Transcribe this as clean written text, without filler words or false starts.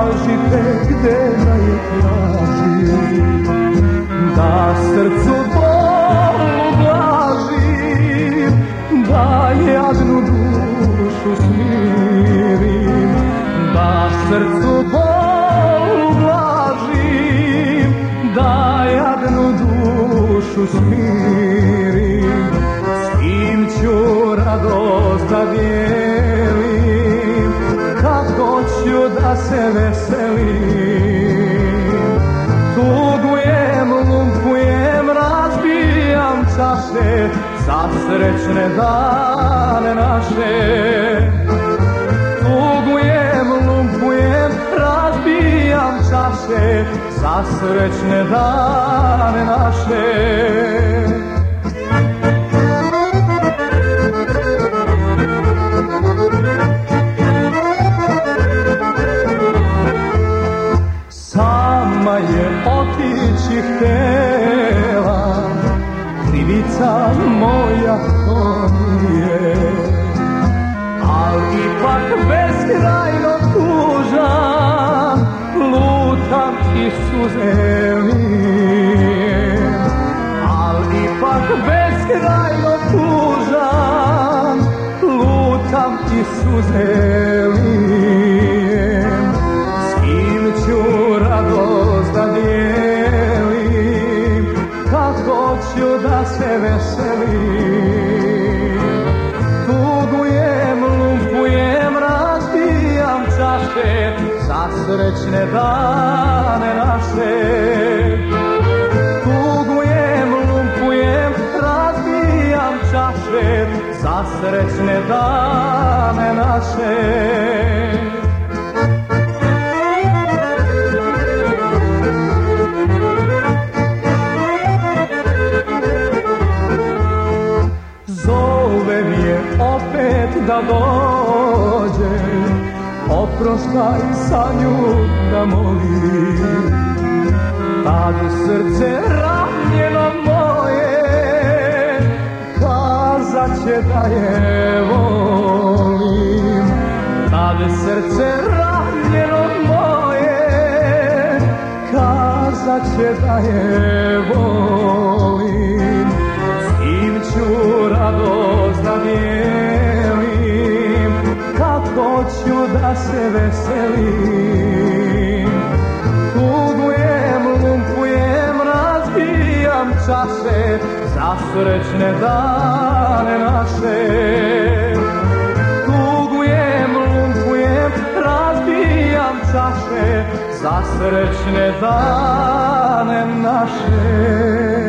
kažite gde da je tražim, da srcu bolu blažim, da jadnu dušu smirim, da srcu bolu blažim, da jadnu dušu smirim. S kim ću radost da dijelim, kako ću da se veselim. Tugujem, lumpujem, razbijam čaše za srećne dane naše. Tugujem, lumpujem, razbijam čaše za srećne dane naše. Sama je otići htjela, krivica moja to nije, al ipak beskrajno tužan, lutam i suze lijem. Al ipak beskrajno tužan, lutam i suze lijem. S kim ću radost da dijelim, kako ću da se veselim. Tugujem, lumpujem, razbijam čaše za srećne dane naše. Tugujem, lumpujem, razbijam čaše za srećne dane naše. Zove mi je opet da dođe, oproštaj sa nju da molim. Tad srce ranjeno moje kazat će da je volim. Tad srce ranjeno moje kazat će da je volim. S kim ću radost da dijelim, kako ću da se veselim. Tugujem, lumpujem, razbijam čaše za srećne dane naše. Tugujem, lumpujem, razbijam čaše za srećne dane naše.